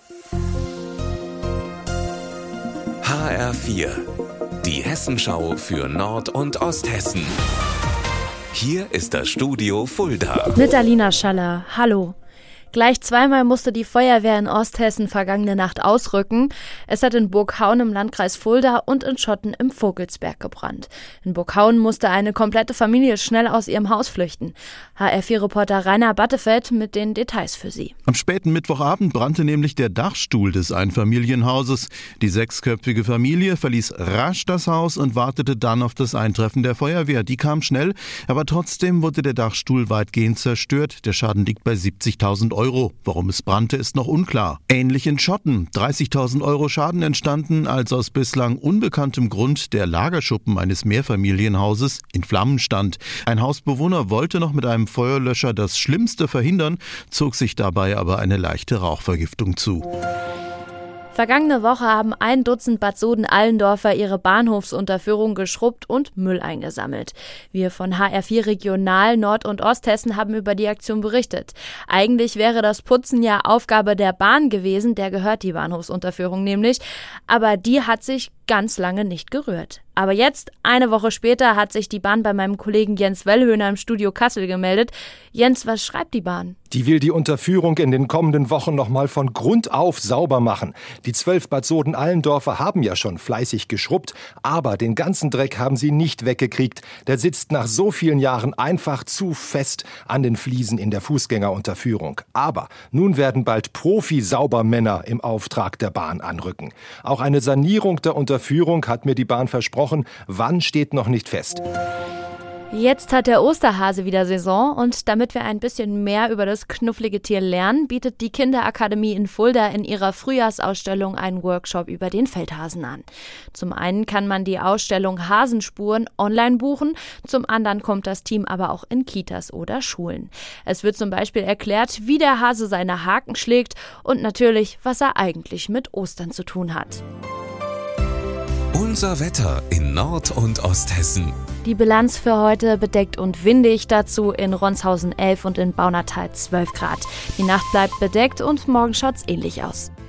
HR4, die Hessenschau für Nord- und Osthessen. Hier ist das Studio Fulda. Mit Alina Schaller, hallo. Gleich zweimal musste die Feuerwehr in Osthessen vergangene Nacht ausrücken. Es hat in Burghaun im Landkreis Fulda und in Schotten im Vogelsberg gebrannt. In Burghaun musste eine komplette Familie schnell aus ihrem Haus flüchten. HR4-Reporter Rainer Battefeld mit den Details für Sie. Am späten Mittwochabend brannte nämlich der Dachstuhl des Einfamilienhauses. Die 6-köpfige Familie verließ rasch das Haus und wartete dann auf das Eintreffen der Feuerwehr. Die kam schnell, aber trotzdem wurde der Dachstuhl weitgehend zerstört. Der Schaden liegt bei 70.000 €. Warum es brannte, ist noch unklar. Ähnlich in Schotten. 30.000 € Schaden entstanden, als aus bislang unbekanntem Grund der Lagerschuppen eines Mehrfamilienhauses in Flammen stand. Ein Hausbewohner wollte noch mit einem Feuerlöscher das Schlimmste verhindern, zog sich dabei aber eine leichte Rauchvergiftung zu. Vergangene Woche haben 1 Dutzend Bad Soden-Allendorfer ihre Bahnhofsunterführung geschrubbt und Müll eingesammelt. Wir von HR4 Regional Nord- und Osthessen haben über die Aktion berichtet. Eigentlich wäre das Putzen ja Aufgabe der Bahn gewesen, der gehört die Bahnhofsunterführung nämlich, aber die hat sich ganz lange nicht gerührt. Aber jetzt, eine Woche später, hat sich die Bahn bei meinem Kollegen Jens Wellhöhner im Studio Kassel gemeldet. Jens, was schreibt die Bahn? Die will die Unterführung in den kommenden Wochen nochmal von Grund auf sauber machen. Die 12 Bad Soden-Allendorfer haben ja schon fleißig geschrubbt, aber den ganzen Dreck haben sie nicht weggekriegt. Der sitzt nach so vielen Jahren einfach zu fest an den Fliesen in der Fußgängerunterführung. Aber nun werden bald Profi-Saubermänner im Auftrag der Bahn anrücken. Auch eine Sanierung der Unterführung hat mir die Bahn versprochen. Wann steht noch nicht fest. Jetzt hat der Osterhase wieder Saison und damit wir ein bisschen mehr über das knufflige Tier lernen, bietet die Kinderakademie in Fulda in ihrer Frühjahrsausstellung einen Workshop über den Feldhasen an. Zum einen kann man die Ausstellung Hasenspuren online buchen, zum anderen kommt das Team aber auch in Kitas oder Schulen. Es wird zum Beispiel erklärt, wie der Hase seine Haken schlägt und natürlich, was er eigentlich mit Ostern zu tun hat. Unser Wetter in Nord- und Osthessen. Die Bilanz für heute: bedeckt und windig, dazu in Ronshausen 11 und in Baunatal 12 Grad. Die Nacht bleibt bedeckt und morgen schaut's ähnlich aus.